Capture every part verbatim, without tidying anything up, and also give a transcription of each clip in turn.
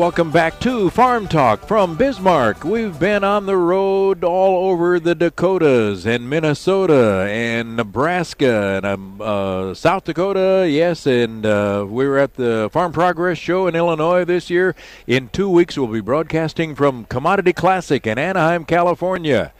welcome back to Farm Talk from Bismarck. We've been on the road all over the Dakotas and Minnesota and Nebraska and um, uh, South Dakota, yes, and uh, we were at the Farm Progress Show in Illinois this year. In two weeks, we'll be broadcasting from Commodity Classic in Anaheim, California.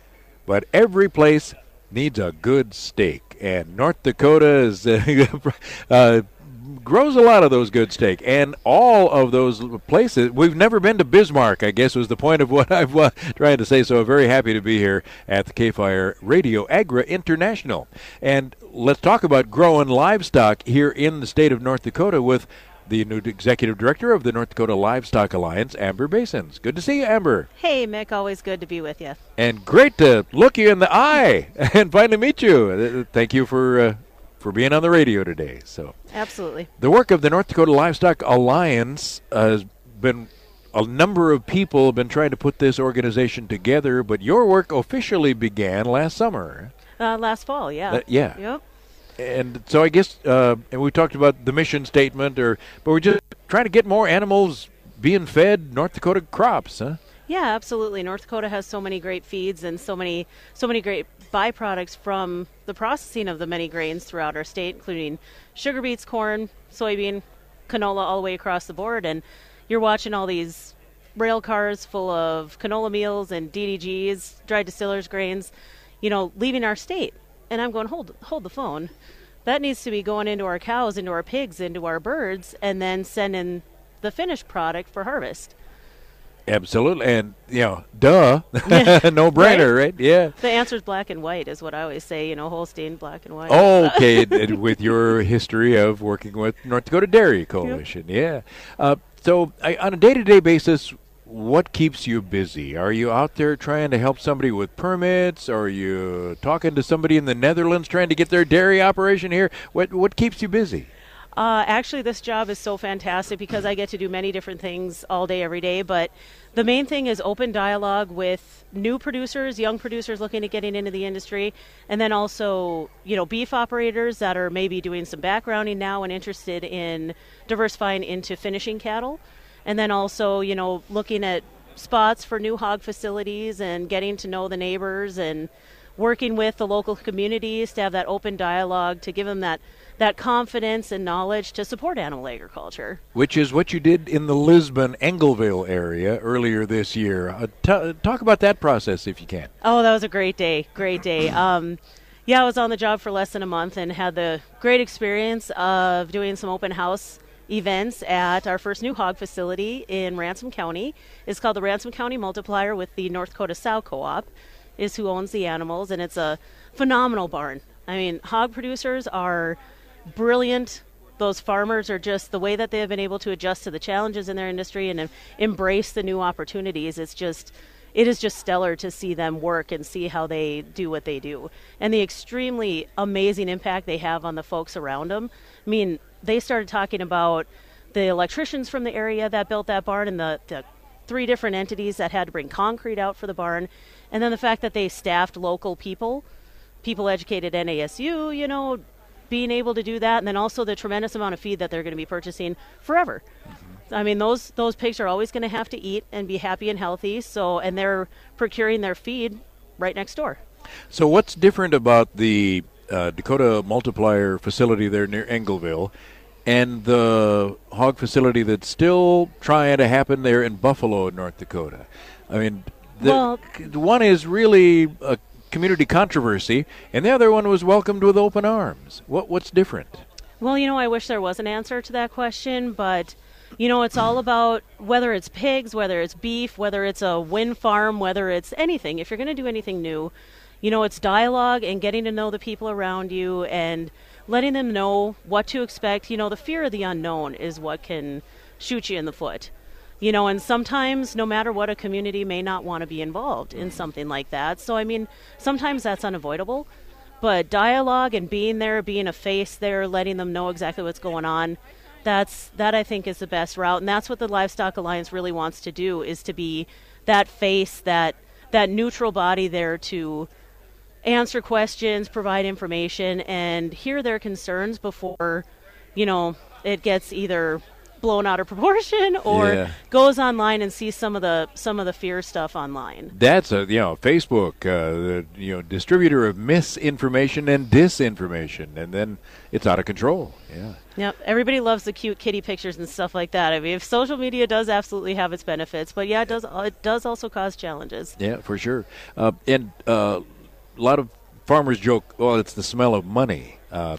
But every place needs a good steak, and North Dakota is uh, uh, grows a lot of those good steak, and all of those places. We've never been to Bismarck, I guess was the point of what I've uh, trying to say, so I'm very happy to be here at the K-Fire Radio Agra International. And let's talk about growing livestock here in the state of North Dakota with the new executive director of the North Dakota Livestock Alliance, Amber Basins. Good to see you, Amber. Hey, Mick. Always good to be with you. And great to look you in the eye and finally meet you. Thank you for uh, for being on the radio today. So absolutely. The work of the North Dakota Livestock Alliance uh, has been a number of people have been trying to put this organization together, but your work officially began last summer. Uh, last fall, yeah. Uh, yeah. Yep. And so I guess, uh, and we talked about the mission statement, or but we're just trying to get more animals being fed North Dakota crops, huh? Yeah, absolutely. North Dakota has so many great feeds and so many so many great byproducts from the processing of the many grains throughout our state, including sugar beets, corn, soybean, canola, all the way across the board. And you're watching all these rail cars full of canola meals and D D Gs, dried distillers grains, you know, leaving our state. And I'm going, hold hold the phone. That needs to be going into our cows, into our pigs, into our birds, and then sending the finished product for harvest. Absolutely. And, you know, duh. No brainer, right? right? Yeah. The answer is black and white is what I always say, you know, Holstein, black and white. Oh, okay. With your history of working with North Dakota Dairy Coalition. Yep. Yeah. Uh, so I, on a day-to-day basis, what keeps you busy? Are you out there trying to help somebody with permits? Are you talking to somebody in the Netherlands trying to get their dairy operation here? What what keeps you busy? Uh, actually, this job is so fantastic because I get to do many different things all day, every day. But the main thing is open dialogue with new producers, young producers looking at getting into the industry, and then also, you know, beef operators that are maybe doing some backgrounding now and interested in diversifying into finishing cattle. And then also, you know, looking at spots for new hog facilities and getting to know the neighbors and working with the local communities to have that open dialogue to give them that, that confidence and knowledge to support animal agriculture. Which is what you did in the Lisbon, Engleville area earlier this year. Uh, t- talk about that process if you can. Oh, that was a great day. Great day. Um, yeah, I was on the job for less than a month and had the great experience of doing some open house events at our first new hog facility in Ransom County. It's called the Ransom County Multiplier with the North Dakota Sow Co-op is who owns the animals, and it's a phenomenal barn. I mean, hog producers are brilliant. Those farmers are just, the way that they have been able to adjust to the challenges in their industry and em- embrace the new opportunities. It's just, it is just stellar to see them work and see how they do what they do. And the extremely amazing impact they have on the folks around them. I mean, they started talking about the electricians from the area that built that barn and the, the three different entities that had to bring concrete out for the barn. And then the fact that they staffed local people, people educated at N A S U, you know, being able to do that. And then also the tremendous amount of feed that they're going to be purchasing forever. Mm-hmm. I mean, those those pigs are always going to have to eat and be happy and healthy. So, and they're procuring their feed right next door. So what's different about the Uh, Dakota Multiplier facility there near Engleville and the hog facility that's still trying to happen there in Buffalo, North Dakota? I mean, the, well, one is really a community controversy, and the other one was welcomed with open arms. What What's different? Well, you know, I wish there was an answer to that question, but, you know, it's all about whether it's pigs, whether it's beef, whether it's a wind farm, whether it's anything. If you're going to do anything new, you know, it's dialogue and getting to know the people around you and letting them know what to expect. You know, the fear of the unknown is what can shoot you in the foot. You know, and sometimes, no matter what, a community may not want to be involved in something like that. So, I mean, sometimes that's unavoidable. But dialogue and being there, being a face there, letting them know exactly what's going on, that's that I think is the best route. And that's what the Livestock Alliance really wants to do, is to be that face, that that neutral body there to answer questions, provide information, and hear their concerns before, you know, it gets either blown out of proportion or Yeah. goes online and sees some of the some of the fear stuff online. That's a, you know, Facebook, uh, the, you know, distributor of misinformation and disinformation, and then it's out of control. Yeah. Yep, everybody loves the cute kitty pictures and stuff like that. I mean, if social media does absolutely have its benefits, but yeah, it does it does also cause challenges. Yeah, for sure. Uh, and uh, a lot of farmers joke, well, it's the smell of money. Uh,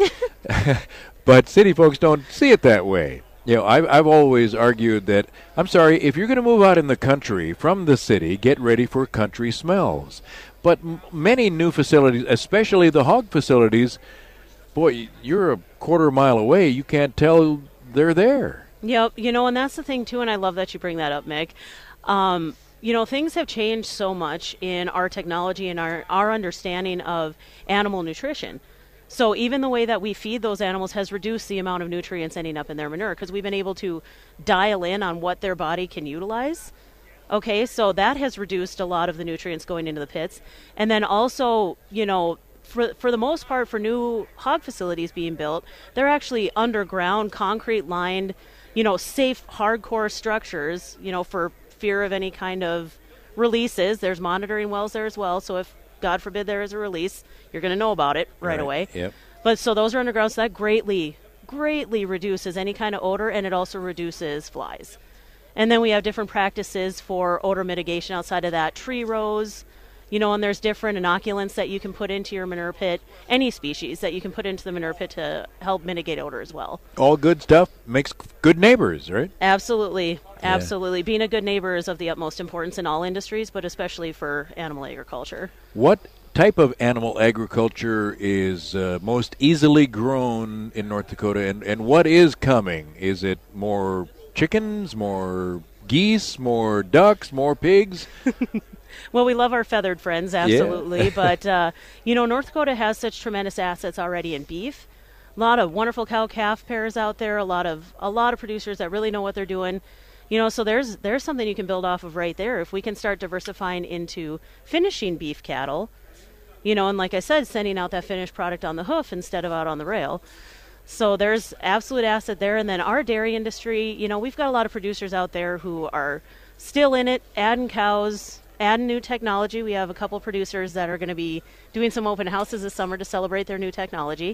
but city folks don't see it that way. You know, I've, I've always argued that, I'm sorry, if you're going to move out in the country from the city, get ready for country smells. But m- many new facilities, especially the hog facilities, boy, you're a quarter mile away, you can't tell they're there. Yep, you know, and that's the thing, too, and I love that you bring that up, Mick. Um, you know, things have changed so much in our technology and our, our understanding of animal nutrition. So even the way that we feed those animals has reduced the amount of nutrients ending up in their manure because we've been able to dial in on what their body can utilize. Okay, so that has reduced a lot of the nutrients going into the pits. And then also, you know, for for the most part, for new hog facilities being built, they're actually underground, concrete-lined, you know, safe, hardcore structures, you know, for fear of any kind of releases. There's monitoring wells there as well, so if God forbid there is a release, you're going to know about it right, Right, away. yep. But so those are underground, so that greatly, greatly reduces any kind of odor, and it also reduces flies. And then we have different practices for odor mitigation outside of that. Tree rows, you know, and there's different inoculants that you can put into your manure pit, any species that you can put into the manure pit to help mitigate odor as well. All good stuff makes good neighbors, right? Absolutely. Absolutely. Being a good neighbor is of the utmost importance in all industries, but especially for animal agriculture. What type of animal agriculture is uh, most easily grown in North Dakota, and, and what is coming? Is it more chickens, more geese, more ducks, more pigs? Well, we love our feathered friends, absolutely. Yeah. But, uh, you know, North Dakota has such tremendous assets already in beef. A lot of wonderful cow-calf pairs out there, a lot of a lot of producers that really know what they're doing. You know, so there's there's something you can build off of right there. If we can start diversifying into finishing beef cattle, you know, and like I said, sending out that finished product on the hoof instead of out on the rail. So there's absolute asset there. And then our dairy industry, you know, we've got a lot of producers out there who are still in it, adding cows, adding new technology. We have a couple producers that are going to be doing some open houses this summer to celebrate their new technology.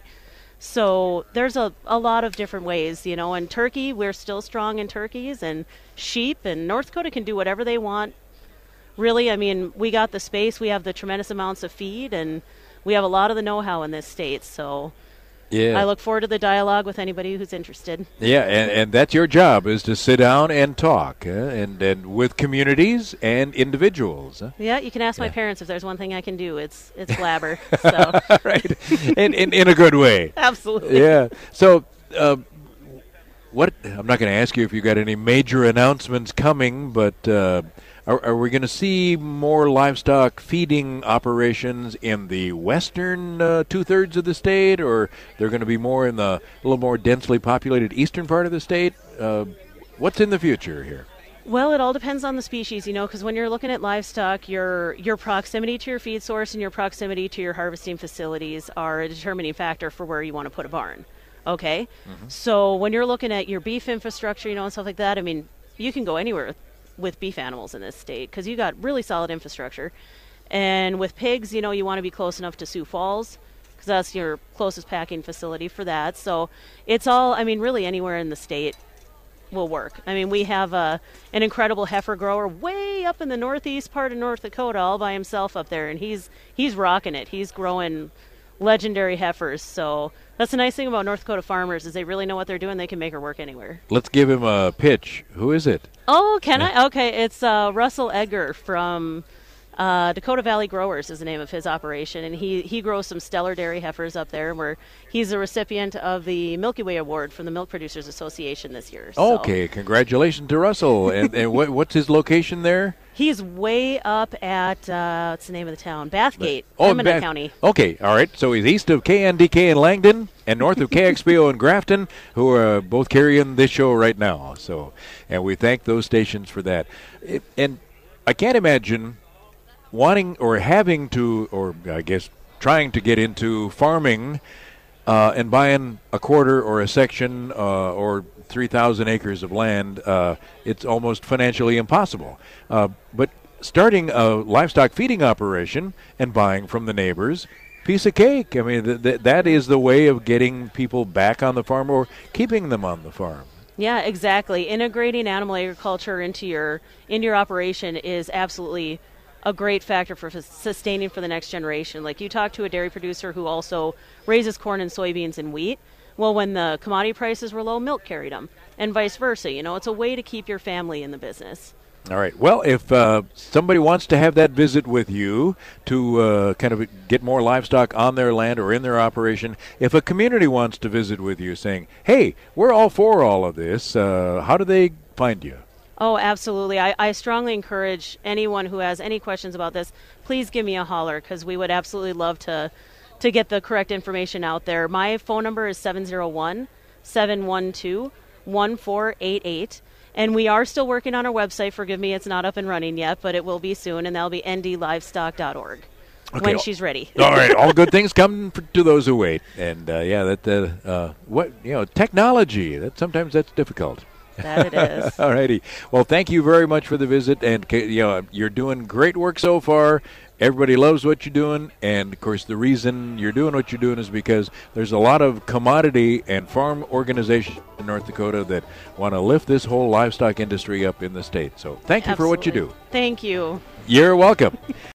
So there's a, a lot of different ways, you know, and turkey, we're still strong in turkeys, and sheep, and North Dakota can do whatever they want. Really, I mean, we got the space, we have the tremendous amounts of feed, and we have a lot of the know-how in this state. So yeah. I look forward to the dialogue with anybody who's interested. Yeah, and, and that's your job, is to sit down and talk, uh, and, and with communities and individuals. Huh? Yeah, you can ask yeah. my parents if there's one thing I can do. It's it's blabber. So. Right, in, in, in a good way. Absolutely. Yeah, so uh, what? I'm not going to ask you if you got any major announcements coming, but uh, are, are we going to see more livestock feeding operations in the western uh, two-thirds of the state, or they're going to be more in the a little more densely populated eastern part of the state? Uh, what's in the future here? Well, it all depends on the species, you know, because when you're looking at livestock, your your proximity to your feed source and your proximity to your harvesting facilities are a determining factor for where you want to put a barn. Okay? Mm-hmm. So when you're looking at your beef infrastructure, you know, and stuff like that, I mean, you can go anywhere with beef animals in this state because you got really solid infrastructure. And with pigs, you know, you want to be close enough to Sioux Falls because that's your closest packing facility for that. So it's all, I mean, really anywhere in the state will work. I mean, we have uh, an incredible heifer grower way up in the northeast part of North Dakota all by himself up there, and he's he's rocking it. He's growing legendary heifers. So that's the nice thing about North Dakota farmers is they really know what they're doing. They can make her work anywhere. Let's give him a pitch. Who is it? Oh, can yeah. I? Okay, it's uh, Russell Edgar from uh, Dakota Valley Growers is the name of his operation, and he, he grows some stellar dairy heifers up there, where he's a recipient of the Milky Way Award from the Milk Producers Association this year. So. Okay, congratulations to Russell. and and what, what's his location there? He's way up at, uh, what's the name of the town? Bathgate, oh, Pembina Bath- County. Okay, all right. So he's east of K N D K in Langdon and north of K X P O in Grafton, who are both carrying this show right now. So, and we thank those stations for that. It, and I can't imagine wanting or having to, or I guess trying to get into farming uh, and buying a quarter or a section uh, or three thousand acres of land, uh, it's almost financially impossible. Uh, but starting a livestock feeding operation and buying from the neighbors, piece of cake. I mean, th- th- that is the way of getting people back on the farm or keeping them on the farm. Yeah, exactly. Integrating animal agriculture into your into your operation is absolutely a great factor for f- sustaining for the next generation. Like you talk to a dairy producer who also raises corn and soybeans and wheat. Well, when the commodity prices were low, milk carried them, and vice versa. You know, it's a way to keep your family in the business. All right. Well, if uh, somebody wants to have that visit with you to uh, kind of get more livestock on their land or in their operation, if a community wants to visit with you saying, hey, we're all for all of this, uh, how do they find you? Oh, absolutely. I, I strongly encourage anyone who has any questions about this, please give me a holler, because we would absolutely love to to get the correct information out there. My phone number is seven zero one, seven one two, one four eight eight. And we are still working on our website. Forgive me, it's not up and running yet, but it will be soon, and that'll be n d livestock dot org okay. when she's ready. All right, all good things come for, to those who wait. And uh, yeah, that uh, uh, what you know, technology. That sometimes that's difficult. That it is. All righty. Well, thank you very much for the visit, and you know, you're doing great work so far. Everybody loves what you're doing, and of course the reason you're doing what you're doing is because there's a lot of commodity and farm organizations in North Dakota that want to lift this whole livestock industry up in the state. So thank you Absolutely. for what you do. Thank you. You're welcome.